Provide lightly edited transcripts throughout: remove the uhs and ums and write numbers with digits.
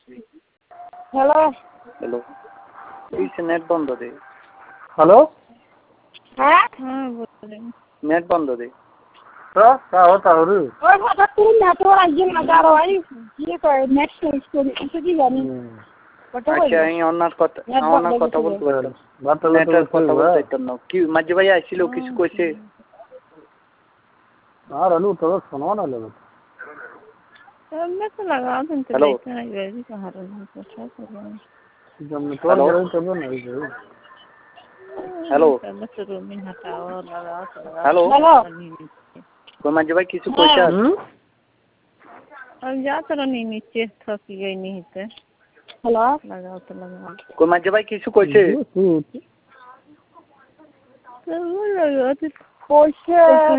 Hello hello net বন্ধ দে। Hello হ্যাঁ net বন্ধ দে। ওই কথা তুই না তোর একজন আগারো আই কি কয় নেক্সট স্টোরি কিছু কি জানি আচ্ছা আমি অন্যার কথা বলতে পারতাম। নেটের কথা বলতে পারতাম না। কি মাঝে ভাই আসছিল কিছু কইছে? আর আলু তো শোনো না লেগে मैं तो लगा दूं तो हेलो देखते हैं ये भी कहाँ रही है तो क्या करें जब तो जरूर तब नहीं जरूर हेलो बस रूम में हटाओ लगा हेलो हेलो कोई माझे भाई কিছু কইছে? अब जा तो नहीं नीचे थक गई नहीं थे हेलो लगाओ तो लगाओ कोई माझे भाई কিছু কইছে? तो वो लगा तो कोई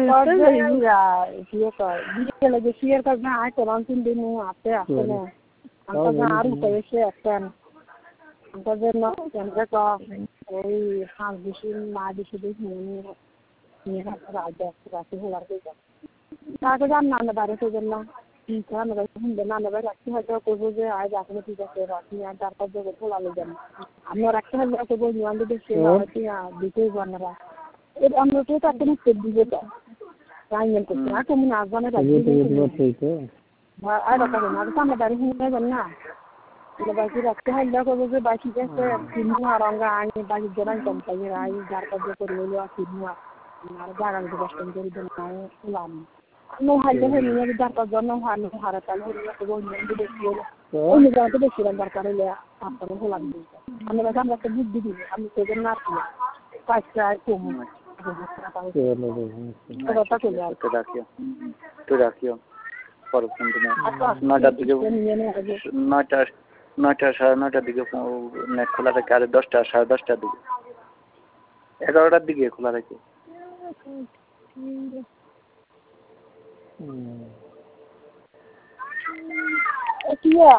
ये तो वीडियो लगे शेयर करना है तो अंतिम दिन में आते हैं हमको गाड़ी पे से असन हमको ना हमको तो এই হাঁস বেশি মা বেশি দেখি নিয়ে রাজা রাতে হওয়ার কথা তাকে জান না বাড়ি থেকে না না না শুনবে না না রাখতে হয়তো করবো যে আজ আসলে ঠিক আছে রাখি আর তারপর যে খোলা লেগে আমরা রাখতে হলে করবো নিয়ে দেখে দিতে বানারা এর আমরা তো তাকে নিতে দিবে তো তাই নিয়ে করতে আর তুমি না জানা রাখতে আর কথা না সামনে বাড়ি নিয়ে যান না le baki rakte halla ko bo baki jese kinu aranga ani baki joran kam tayi rai jar ka ko lelo kinu ar jaran ko baston jeri den ay ulam no halle he ni jar ka jonno hanu harata le ni ko ni de ko o ni ga to de siran jar ka le apa ko ulam di ame ga sam ka buddi di ame ko den na ti pascha ko mo তো রাখিও পরবর্তী নটার দিকে নয়টা সাড়ে নয়টার দিকে net খোলা থাকে আর 10টা সাড়ে 10টার দিকে 11টার দিকে খোলা থাকে।